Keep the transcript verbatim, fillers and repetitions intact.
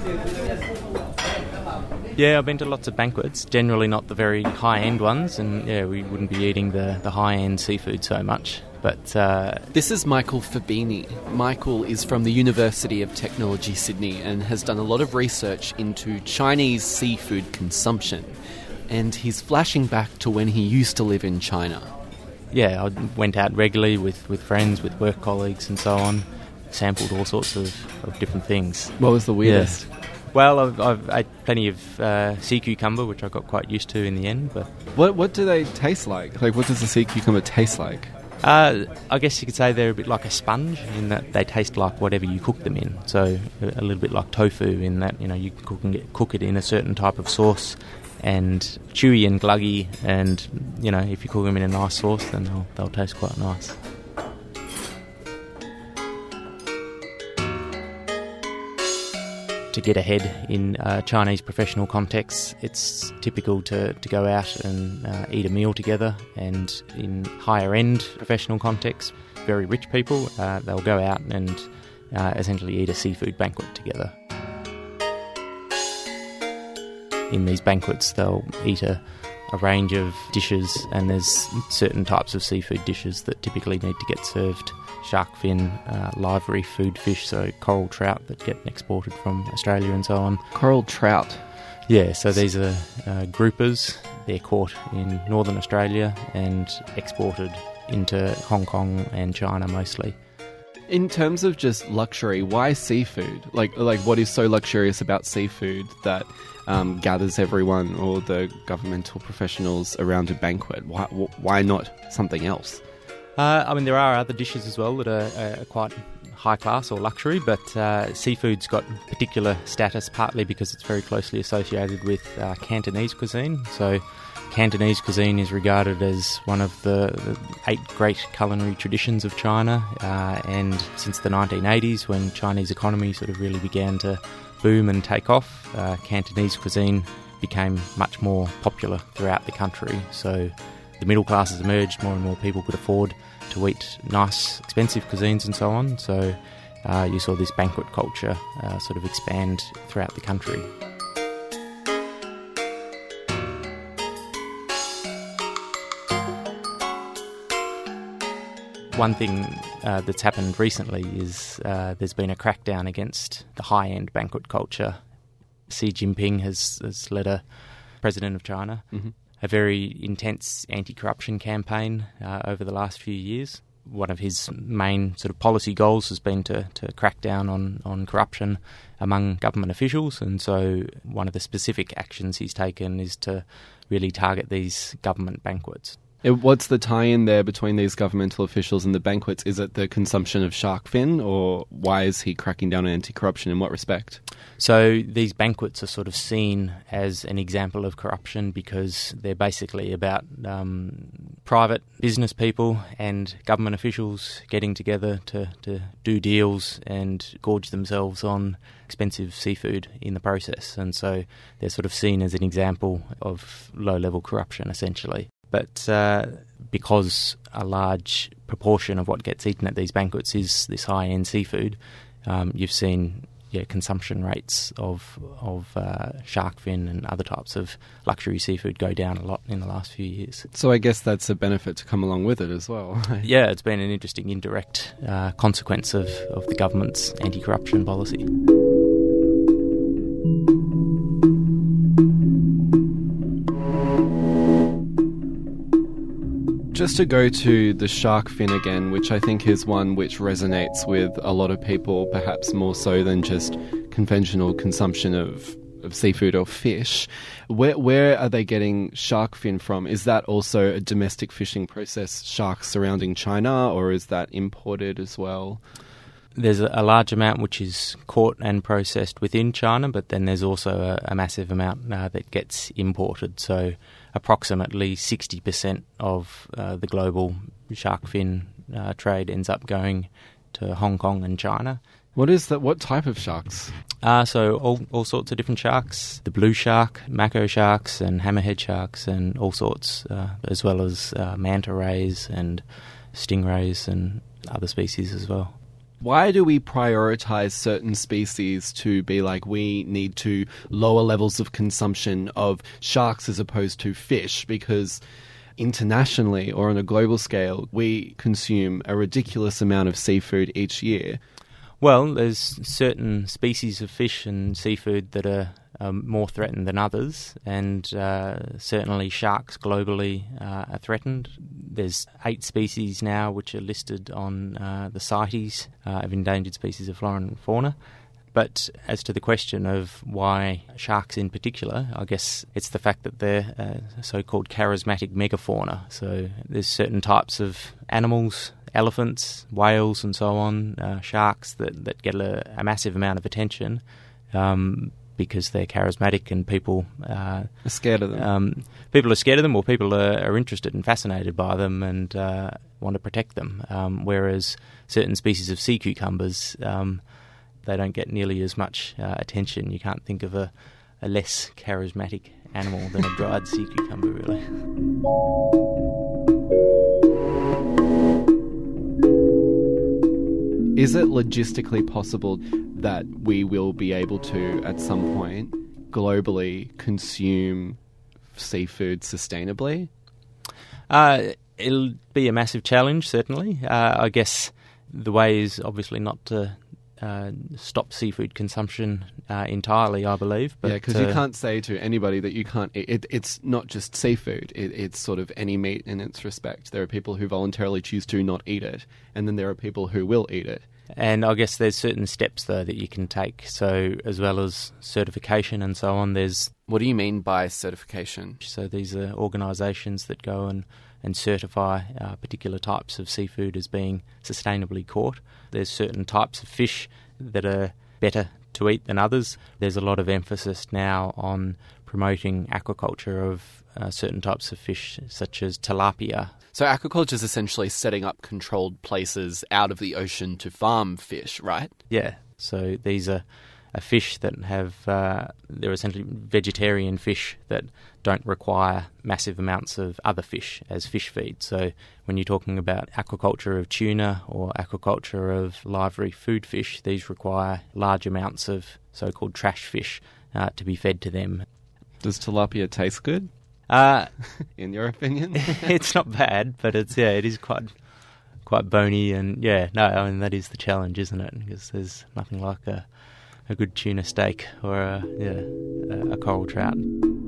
Yeah, I've been to lots of banquets, generally not the very high-end ones, and yeah, we wouldn't be eating the, the high-end seafood so much. But uh, This is Michael Fabini. Michael is from the University of Technology, Sydney, and has done a lot of research into Chinese seafood consumption. And he's flashing back to when he used to live in China. yeah, I went out regularly with, with friends, with work colleagues and so on, sampled all sorts of, of different things. What was the weirdest? Yeah. Well, I've, I've ate plenty of uh, sea cucumber, which I got quite used to in the end. But What what do they taste like? Like, what does a sea cucumber taste like? uh, I guess you could say they're a bit like a sponge in that they taste like whatever you cook them in. So a, a little bit like tofu in that, you know, you can cook, and get, cook it in a certain type of sauce, and chewy and gluggy, and, you know, if you cook them in a nice sauce, then they'll, they'll taste quite nice. To get ahead in uh, Chinese professional contexts, it's typical to, to go out and uh, eat a meal together, and in higher end professional contexts, very rich people, uh, they'll go out and uh, essentially eat a seafood banquet together. In these banquets, they'll eat a, a range of dishes, and there's certain types of seafood dishes that typically need to get served. Shark fin, uh, live reef food fish, so coral trout that get exported from Australia and so on. Coral trout. Yeah, so these are uh, groupers. They're caught in northern Australia and exported into Hong Kong and China mostly. In terms of just luxury, why seafood? Like, like what is so luxurious about seafood that um, gathers everyone or the governmental professionals around a banquet? Why, why not something else? Uh, I mean, there are other dishes as well that are, are quite high class or luxury, but uh, seafood's got particular status partly because it's very closely associated with uh, Cantonese cuisine. So Cantonese cuisine is regarded as one of the, the eight great culinary traditions of China, uh, and since the nineteen eighties, when Chinese economy sort of really began to boom and take off, uh, Cantonese cuisine became much more popular throughout the country. So the middle classes emerged, more and more people could afford to eat nice, expensive cuisines and so on. So uh, you saw this banquet culture uh, sort of expand throughout the country. One thing uh, that's happened recently is uh, there's been a crackdown against the high-end banquet culture. Xi Jinping has, has led a president of China, mm-hmm. a very intense anti-corruption campaign uh, over the last few years. One of his main sort of policy goals has been to, to crack down on, on corruption among government officials, and so one of the specific actions he's taken is to really target these government banquets. What's the tie-in there between these governmental officials and the banquets? Is it the consumption of shark fin, or why is he cracking down on anti-corruption? In what respect? So these banquets are sort of seen as an example of corruption because they're basically about um, private business people and government officials getting together to, to do deals and gorge themselves on expensive seafood in the process. And so they're sort of seen as an example of low-level corruption, essentially. But uh, because a large proportion of what gets eaten at these banquets is this high-end seafood, um, you've seen yeah, consumption rates of of uh, shark fin and other types of luxury seafood go down a lot in the last few years. So I guess that's a benefit to come along with it as well. Yeah, it's been an interesting indirect uh, consequence of, of the government's anti-corruption policy. Just to go to the shark fin again, which I think is one which resonates with a lot of people, perhaps more so than just conventional consumption of, of seafood or fish. Where where are they getting shark fin from? Is that also a domestic fishing process, sharks surrounding China, or is that imported as well? There's a large amount which is caught and processed within China, but then there's also a, a massive amount uh, that gets imported. So approximately sixty percent of uh, the global shark fin uh, trade ends up going to Hong Kong and China. What is that? What type of sharks? Uh, so all all sorts of different sharks, the blue shark, mako sharks and hammerhead sharks and all sorts, uh, as well as uh, manta rays and stingrays and other species as well. Why do we prioritize certain species to be like, we need to lower levels of consumption of sharks as opposed to fish? Because internationally or on a global scale, we consume a ridiculous amount of seafood each year. Well, there's certain species of fish and seafood that are um, more threatened than others, and uh, certainly sharks globally uh, are threatened. There's eight species now which are listed on uh, the CITES uh, of endangered species of flora and fauna. But as to the question of why sharks in particular, I guess it's the fact that they're uh, so-called charismatic megafauna. So there's certain types of animals, elephants, whales and so on, uh, sharks that, that get a, a massive amount of attention um, because they're charismatic and people uh, are scared of them. Um, people are scared of them, or people are, are interested and fascinated by them and uh, want to protect them. Um, whereas certain species of sea cucumbers, um, they don't get nearly as much uh, attention. You can't think of a, a less charismatic animal than a dried sea cucumber, really. Is it logistically possible that we will be able to, at some point, globally consume seafood sustainably? Uh, it'll be a massive challenge, certainly. Uh, I guess the way is obviously not to uh, stop seafood consumption uh, entirely, I believe. But, yeah, because uh, you can't say to anybody that you can't eat. It, it's not just seafood. It, it's sort of any meat in its respect. There are people who voluntarily choose to not eat it, and then there are people who will eat it. And I guess there's certain steps, though, that you can take. So as well as certification and so on, there's... What do you mean by certification? So these are organisations that go and, and certify uh, particular types of seafood as being sustainably caught. There's certain types of fish that are better to eat than others. There's a lot of emphasis now on promoting aquaculture of uh, certain types of fish, such as tilapia. So aquaculture is essentially setting up controlled places out of the ocean to farm fish, right? Yeah. So these are, are fish that have, uh, they're essentially vegetarian fish that don't require massive amounts of other fish as fish feed. So when you're talking about aquaculture of tuna or aquaculture of live reef food fish, these require large amounts of so-called trash fish uh, to be fed to them. Does tilapia taste good? Uh, in your opinion? It's not bad, but it's yeah, it is quite quite bony, and yeah, no, I mean that is the challenge, isn't it? Because there's nothing like a a good tuna steak or a yeah a, a coral trout.